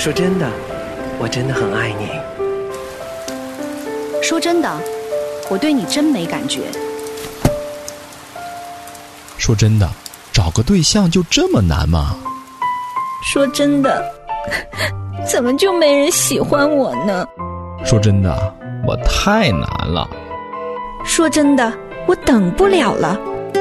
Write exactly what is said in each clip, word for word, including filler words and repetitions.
说真的，我真的很爱你。 说真的，我对你真没感觉。 说真的，找个对象就这么难吗？ 说真的，怎么就没人喜欢我呢？ 说真的，我太难了。 说真的，我等不了了。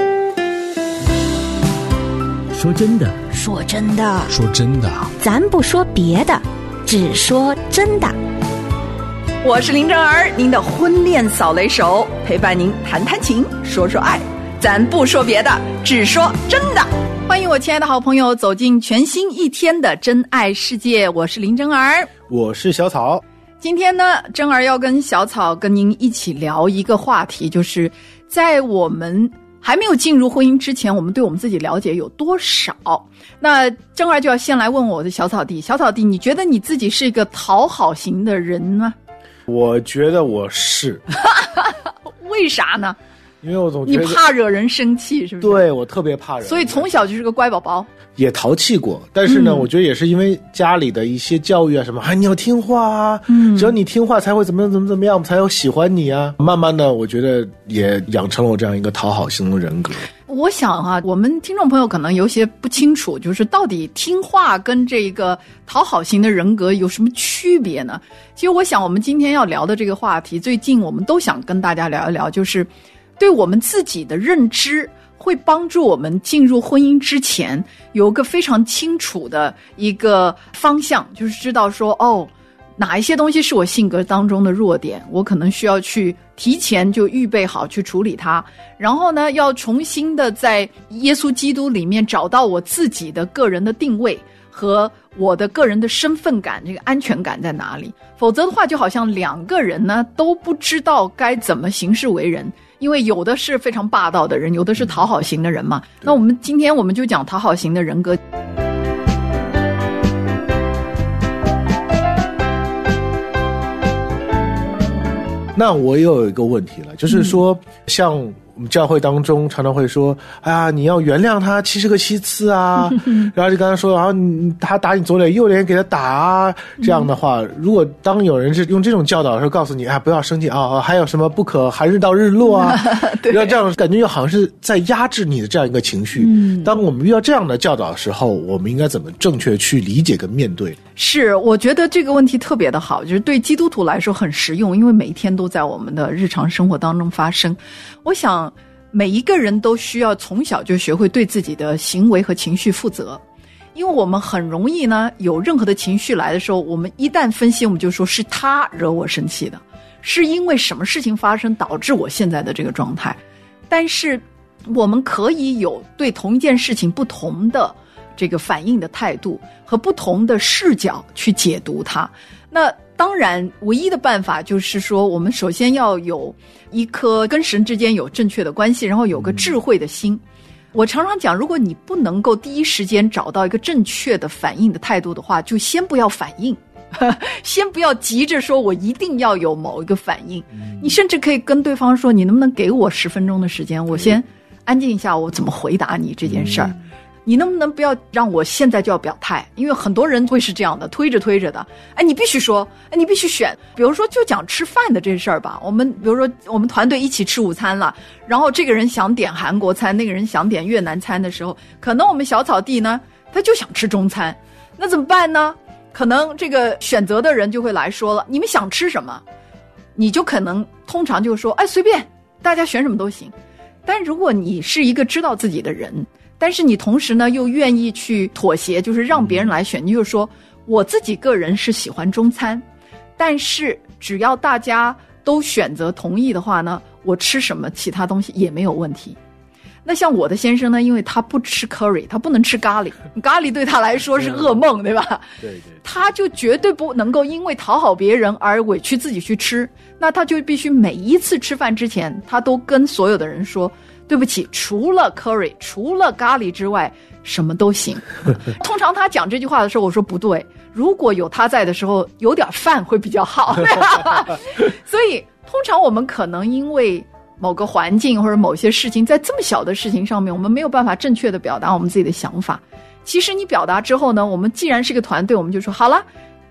说真的， 说真的， 说真的， 咱不说别的，只说真的。 我是林正儿，您的婚恋扫雷手，陪伴您谈谈情，说说爱，咱不说别的，只说真的。欢迎我亲爱的好朋友走进全新一天的真爱世界，我是林正儿， 我是小草。 今天呢，正儿要跟小草跟您一起聊一个话题，就是在我们还没有进入婚姻之前，我们对我们自己了解有多少？那正儿就要先来问我的小草弟，小草弟，你觉得你自己是一个讨好型的人吗？ 我觉得我是。 为啥呢？ 因为我总觉得你怕惹人生气，是不是？ 对，我特别怕人， 所以从小就是个乖宝宝。 也淘气过，但是呢、 嗯、 我觉得也是因为家里的一些教育啊什么，哎，你要听话啊，嗯，只要你听话才会怎么怎么怎么样，才有喜欢你啊。慢慢的我觉得也养成了我这样一个讨好型的人格。 我想啊，我们听众朋友可能有些不清楚，就是到底听话跟这个讨好型的人格有什么区别呢？其实我想我们今天要聊的这个话题，最近我们都想跟大家聊一聊，就是对我们自己的认知会帮助我们进入婚姻之前有一个非常清楚的一个方向，就是知道说，哦，哪一些东西是我性格当中的弱点，我可能需要去提前就预备好去处理它，然后呢，要重新的在耶稣基督里面找到我自己的个人的定位和我的个人的身份感，这个安全感在哪里。否则的话，就好像两个人呢都不知道该怎么行事为人，因为有的是非常霸道的人，有的是讨好型的人嘛。嗯、那我们今天我们就讲讨好型的人格。 那我又有一个问题了，就是说，嗯、像我们教会当中常常会说，哎呀，你要原谅他七十个七次啊，然后就刚才说，然后你他打你左脸右脸给他打啊，这样的话，如果当有人是用这种教导的时候，告诉你，哎，不要生气啊，啊，还有什么不可含日到日落啊，要这样感觉又好像是在压制你的这样一个情绪。嗯、当我们遇到这样的教导的时候，我们应该怎么正确去理解跟面对？ 是，我觉得这个问题特别的好，就是对基督徒来说很实用，因为每一天都在我们的日常生活当中发生。我想每一个人都需要从小就学会对自己的行为和情绪负责，因为我们很容易呢，有任何的情绪来的时候，我们一旦分析，我们就说是他惹我生气的，是因为什么事情发生导致我现在的这个状态。但是我们可以有对同一件事情不同的这个反应的态度和不同的视角去解读它。那当然唯一的办法就是说，我们首先要有一颗跟神之间有正确的关系，然后有个智慧的心。我常常讲，如果你不能够第一时间找到一个正确的反应的态度的话，就先不要反应，先不要急着说我一定要有某一个反应。你甚至可以跟对方说，你能不能给我十分钟的时间，我先安静一下，我怎么回答你这件事儿。你能不能不要让我现在就要表态？因为很多人会是这样的，推着推着的，哎，你必须说，哎，你必须选。比如说就讲吃饭的这事儿吧，我们比如说我们团队一起吃午餐了，然后这个人想点韩国餐，那个人想点越南餐的时候，可能我们小草弟呢他就想吃中餐，那怎么办呢？可能这个选择的人就会来说了，你们想吃什么？你就可能通常就说，哎，随便，大家选什么都行。但如果你是一个知道自己的人，但是你同时呢又愿意去妥协，就是让别人来选，你就说我自己个人是喜欢中餐，但是只要大家都选择同意的话呢，我吃什么其他东西也没有问题。那像我的先生呢，因为他不吃 curry， 他不能吃咖喱，咖喱对他来说是噩梦，对吧？ 对对， 他就绝对不能够因为讨好别人而委屈自己去吃，那他就必须每一次吃饭之前，他都跟所有的人说，对不起，除了 curry， 除了咖喱之外，什么都行。通常他讲这句话的时候，我说不对，如果有他在的时候，有点饭会比较好。所以通常我们可能因为某个环境或者某些事情，在这么小的事情上面，我们没有办法正确的表达我们自己的想法。其实你表达之后呢，我们既然是个团队，我们就说好了，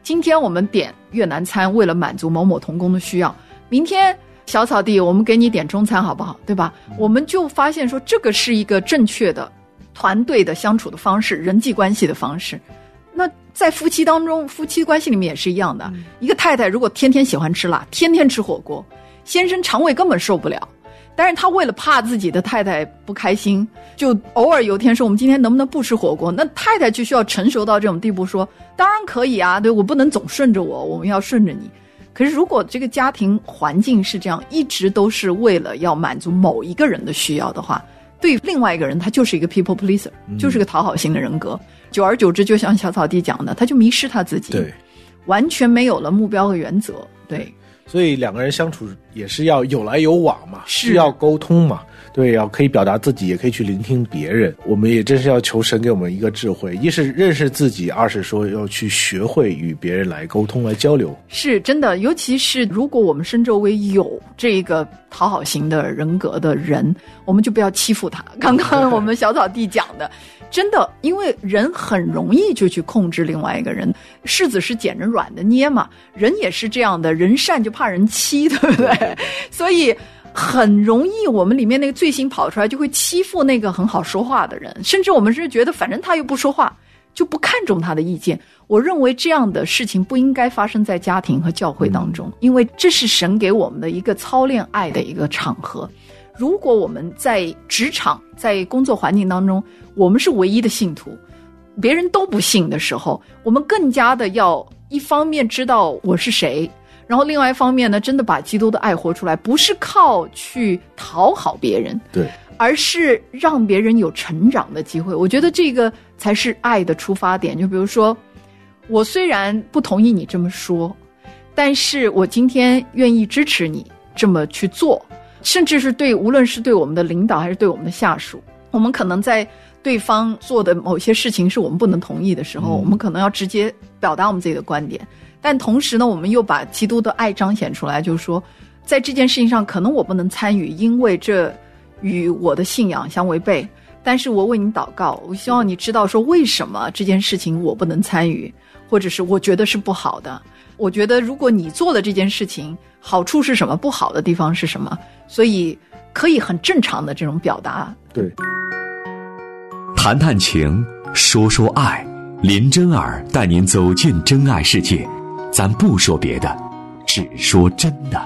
今天我们点越南餐，为了满足某某同工的需要，明天小草地我们给你点中餐好不好，对吧？我们就发现说这个是一个正确的团队的相处的方式，人际关系的方式。那在夫妻当中，夫妻关系里面也是一样的、嗯、一个太太如果天天喜欢吃辣，天天吃火锅，先生肠胃根本受不了，但是他为了怕自己的太太不开心，就偶尔有天说我们今天能不能不吃火锅，那太太就需要成熟到这种地步，说当然可以啊，对，我不能总顺着我，我们要顺着你。可是如果这个家庭环境是这样，一直都是为了要满足某一个人的需要的话，对另外一个人他就是一个 people pleaser、嗯、就是个讨好型的人格，久而久之就像小草地讲的，他就迷失他自己，对，完全没有了目标和原则。对， 所以两个人相处也是要有来有往嘛，是要沟通嘛，对，要可以表达自己，也可以去聆听别人。我们也真是要求神给我们一个智慧，一是认识自己，二是说要去学会与别人来沟通来交流。 是真的，尤其是如果我们身周围有这个讨好型的人格的人，我们就不要欺负他。刚刚我们小草地讲的真的，因为人很容易就去控制另外一个人，柿子是捡着软的捏嘛，人也是这样的，人善就怕人欺，对不对？所以很容易我们里面那个罪行跑出来，就会欺负那个很好说话的人，甚至我们是觉得反正他又不说话，就不看重他的意见。我认为这样的事情不应该发生在家庭和教会当中，因为这是神给我们的一个操练爱的一个场合。如果我们在职场在工作环境当中，我们是唯一的信徒，别人都不信的时候，我们更加的要一方面知道我是谁，然后另外一方面呢，真的把基督的爱活出来，不是靠去讨好别人， 对， 而是让别人有成长的机会。我觉得这个才是爱的出发点。就比如说，我虽然不同意你这么说，但是我今天愿意支持你这么去做，甚至是对，无论是对我们的领导还是对我们的下属，我们可能在对方做的某些事情是我们不能同意的时候、嗯、我们可能要直接表达我们自己的观点，但同时呢，我们又把基督的爱彰显出来，就是说在这件事情上可能我不能参与，因为这与我的信仰相违背，但是我为你祷告，我希望你知道说为什么这件事情我不能参与，或者是我觉得是不好的，我觉得如果你做的这件事情好处是什么，不好的地方是什么，所以可以很正常的这种表达。 对， 谈谈情，说说爱，林真儿带您走进真爱世界，咱不说别的，只说真的。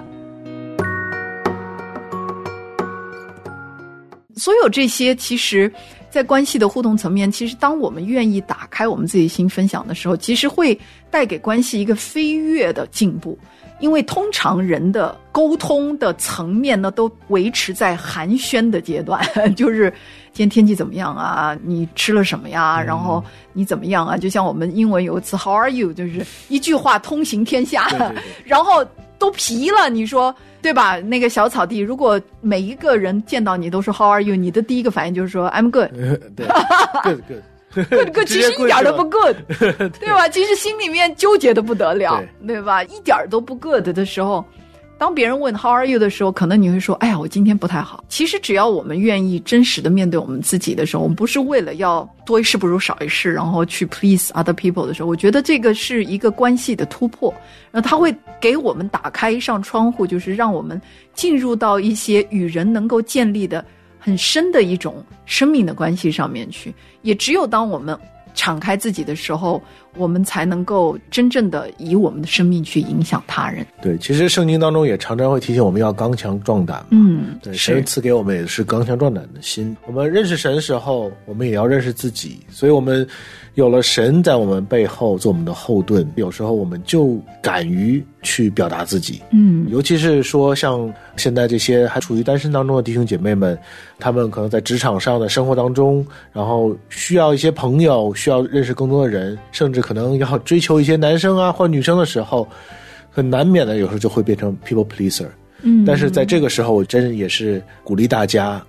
所有这些其实在关系的互动层面，其实当我们愿意打开我们自己心分享的时候，其实会带给关系一个飞跃的进步。因为通常人的沟通的层面呢，都维持在寒暄的阶段，就是今天天气怎么样啊，你吃了什么呀，然后你怎么样啊，就像我们英文有一词 How are you， 就是一句话通行天下，对对对，然后都疲了，你说对吧？那个小草地，如果每一个人见到你都说 How are you， 你的第一个反应就是说 I'm good， 对，good good。 good good 其实一点都不 good， 对吧？其实心里面纠结的不得了， 对, 对吧？一点都不 good 的时候，当别人问 How are you 的时候，可能你会说哎呀我今天不太好。其实只要我们愿意真实的面对我们自己的时候，我们不是为了要多一事不如少一事，然后去 please other people 的时候，我觉得这个是一个关系的突破，然后它会给我们打开一扇窗户，就是让我们进入到一些与人能够建立的很深的一种生命的关系上面去。也只有当我们敞开自己的时候，我们才能够真正的以我们的生命去影响他人。 对，其实圣经当中也常常会提醒我们要刚强壮胆嘛。 嗯， 对，神赐给我们也是刚强壮胆的心。我们认识神的时候，我们也要认识自己，所以我们有了神在我们背后做我们的后盾，有时候我们就敢于去表达自己。 嗯， 尤其是说像现在这些还处于单身当中的弟兄姐妹们，他们可能在职场上的生活当中，然后需要一些朋友，需要认识更多的人，甚至可能要追求一些男生啊或女生的时候，很难免的有时候就会变成 people pleaser。嗯，但是在这个时候，我真也是鼓励大家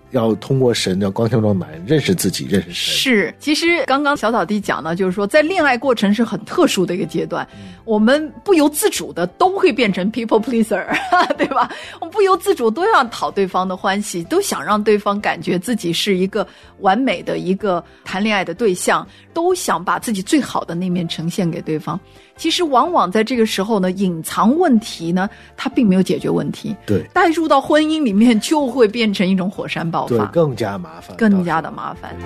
要通过神，要光天中男认识自己，认识神。 是，其实刚刚小草弟讲呢，就是说在恋爱过程是很特殊的一个阶段，嗯、我们不由自主的都会变成 people pleaser， 对吧？我们不由自主都要讨对方的欢喜，都想让对方感觉自己是一个完美的一个谈恋爱的对象，都想把自己最好的那面呈现给对方。其实往往在这个时候呢，隐藏问题呢，它并没有解决问题。对，带入到婚姻里面就会变成一种火山爆发， 对，更加麻烦， 更加的麻烦。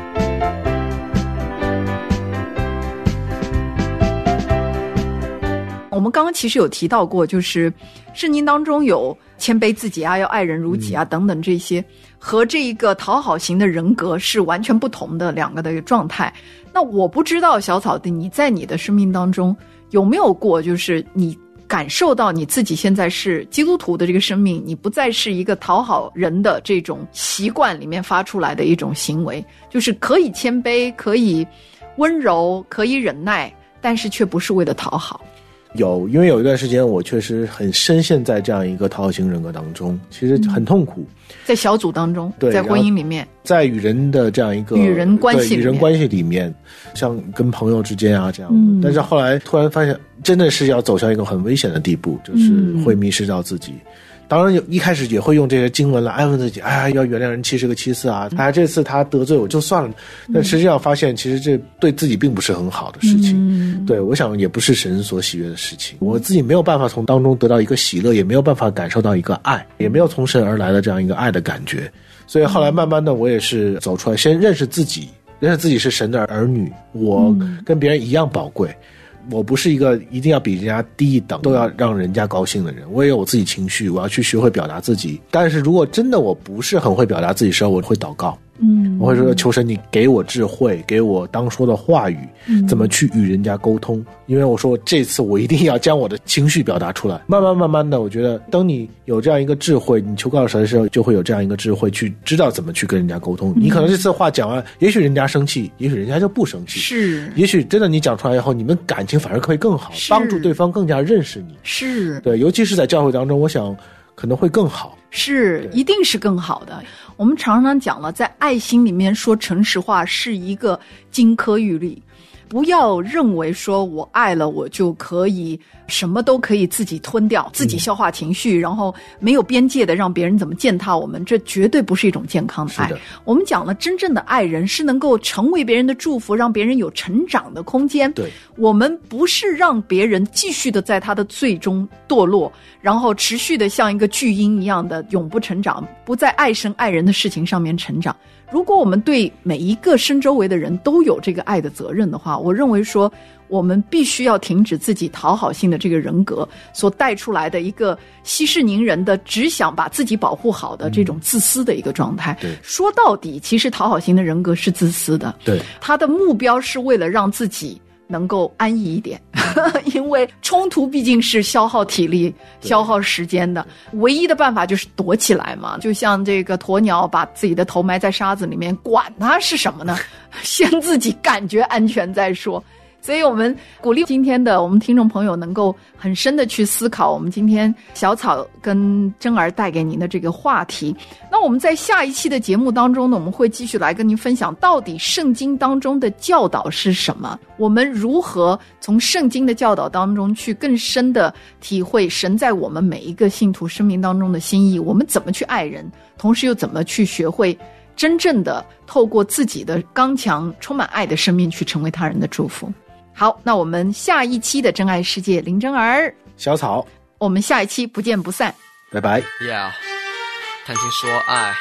我们刚刚其实有提到过，就是圣经当中有谦卑自己啊，要爱人如己啊、嗯、等等，这些和这一个讨好型的人格是完全不同的两个的一个状态。那我不知道小草弟，你在你的生命当中有没有过，就是你感受到你自己现在是基督徒的这个生命，你不再是一个讨好人的这种习惯里面发出来的一种行为，就是可以谦卑，可以温柔，可以忍耐，但是却不是为了讨好。 有，因为有一段时间我确实很深陷在这样一个讨好型人格当中，其实很痛苦。嗯、在小组当中，对，在婚姻里面， 在与人的这样一个与人关系里面， 与人关系里面，像跟朋友之间啊这样的、嗯。但是后来突然发现，真的是要走向一个很危险的地步，就是会迷失到自己。嗯当然一开始也会用这些经文来安慰自己，哎呀，要原谅人七十个七次啊，哎，这次他得罪我就算了。但实际上发现，其实这对自己并不是很好的事情。嗯、对，我想也不是神所喜悦的事情。我自己没有办法从当中得到一个喜乐，也没有办法感受到一个爱，也没有从神而来的这样一个爱的感觉。所以后来慢慢的，我也是走出来，先认识自己，认识自己是神的儿女，我跟别人一样宝贵。我不是一个一定要比人家低一等都要让人家高兴的人，我也有我自己情绪，我要去学会表达自己。但是如果真的我不是很会表达自己的时候，我会祷告，嗯，我会说求神你给我智慧，给我当说的话语，嗯、怎么去与人家沟通。因为我说这次我一定要将我的情绪表达出来。慢慢慢慢的，我觉得当你有这样一个智慧，你求告神的时候，就会有这样一个智慧去知道怎么去跟人家沟通。嗯、你可能这次话讲完，也许人家生气，也许人家就不生气，是，也许真的你讲出来以后，你们感情反而会更好，帮助对方更加认识你。是，对，尤其是在教会当中，我想可能会更好。 是，一定是更好的。我们常常讲了，在爱心里面说诚实话是一个金科玉律。不要认为说我爱了我就可以什么都可以自己吞掉，自己消化情绪，嗯、然后没有边界的让别人怎么践踏我们，这绝对不是一种健康的爱。是的，我们讲了，真正的爱人是能够成为别人的祝福，让别人有成长的空间。对，我们不是让别人继续的在他的罪中堕落，然后持续的像一个巨婴一样的永不成长，不在爱神爱人的事情上面成长。如果我们对每一个身周围的人都有这个爱的责任的话，我认为说我们必须要停止自己讨好性的这个人格所带出来的一个息事宁人的只想把自己保护好的这种自私的一个状态。对，说到底其实讨好型的人格是自私的。对，他的目标是为了让自己能够安逸一点因为冲突毕竟是消耗体力消耗时间的，唯一的办法就是躲起来嘛，就像这个鸵鸟把自己的头埋在沙子里面，管它是什么呢先自己感觉安全再说。所以我们鼓励今天的我们听众朋友能够很深的去思考我们今天小草跟真儿带给您的这个话题。那我们在下一期的节目当中呢，我们会继续来跟您分享到底圣经当中的教导是什么，我们如何从圣经的教导当中去更深的体会神在我们每一个信徒生命当中的心意，我们怎么去爱人，同时又怎么去学会真正的透过自己的刚强充满爱的生命去成为他人的祝福。好，那我们下一期的真爱世界，林真儿、 小草， 我们下一期不见不散， 拜拜。 Yeah， 谈情说爱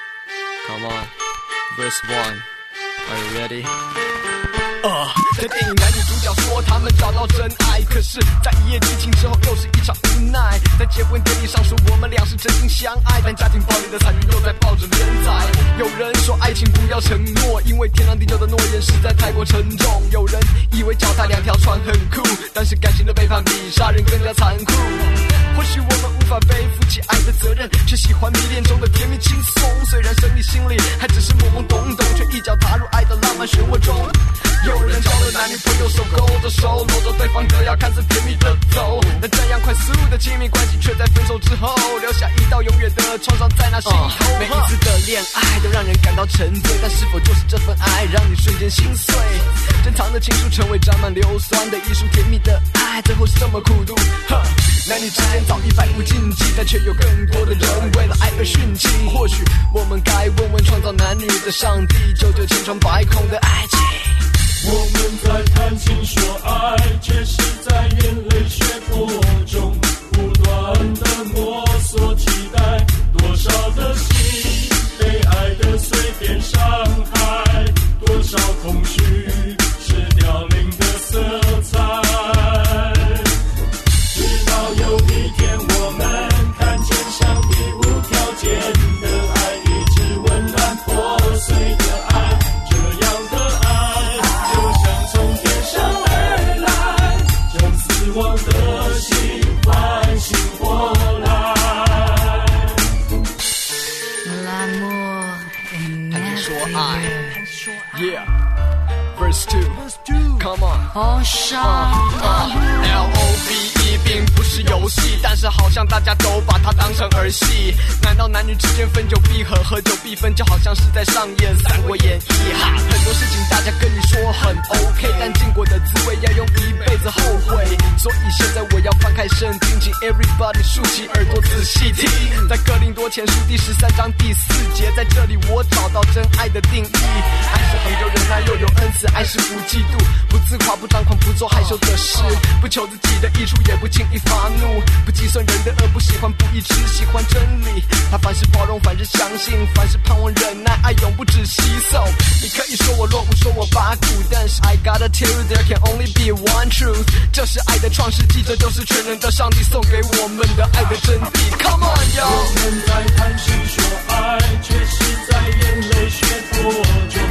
Come on Verse one Are you ready？ 呃，在电影男女主角说他们找到真爱，可是在一夜激情之后又是一场无奈。在结婚典礼上说我们俩是真心相爱，但家庭暴力的惨剧又在报纸连载。有人说爱情不要承诺，因为天长地久的诺言实在太过沉重。有人以为脚踏两条船很酷，但是感情的背叛比杀人更加残酷。 或许我们无法背负起爱的责任，却喜欢迷恋中的甜蜜轻松。虽然生理心里还只是懵懵懂懂，却一脚踏入爱的浪漫漩涡中。有人交了男女朋友手勾着手，搂着对方的腰，看似甜蜜的走。但这样快速的亲密关系，却在分手之后留下一道永远的创伤在那心头。Uh, 每一次的恋爱都让人感到沉醉，但是否就是这份爱让你瞬间心碎？珍藏的情书成为沾满硫酸的艺术，甜蜜的爱最后是这么苦毒。男女之间早已百无禁忌，但却有更多的人为了爱而殉情。或许我们该问问创造男女的上帝，救救千疮百孔的爱情。 我们在谈情说爱，却是在眼泪漩涡中不断的摸索期待，多少的心被爱的碎片伤害，多少空虚是凋零的色彩。直到有一天我们看见上帝无条件的爱，一直温暖破碎的爱，这样的爱就像从天上而来，将死亡的心唤醒过来。 谈情说爱 Yeah Verse two Come on uh, uh, L O V E 并不是游戏，但是好像大家都把它当成儿戏。难道男女之间分久必合，合久必分，就好像是在上演三国演义哈？很多事情大家跟你说很 OK， 但经过的滋味要用一辈子后悔。所以现在我要翻开圣经，请 everybody 竖起耳朵仔细听。在哥林多前书第十三章第四节，在这里我找到真爱的定义。爱是恒久忍耐，又有恩慈，爱是不嫉妒，不自夸，不张狂，不做害羞的事，不求自己的益处，也不轻易发怒，不计算人的恶，不喜欢不义，只喜欢真理。他凡事包容，凡事相信，凡事盼望忍耐，爱永不止息。So 你可以说我落伍，说我八股，但是 I gotta tell you there can only be one truth， 这是爱的创世纪，这就是全能的上帝送给我们的爱的真谛。Come on yo， 我们在谈情说爱，却是在眼泪漩涡中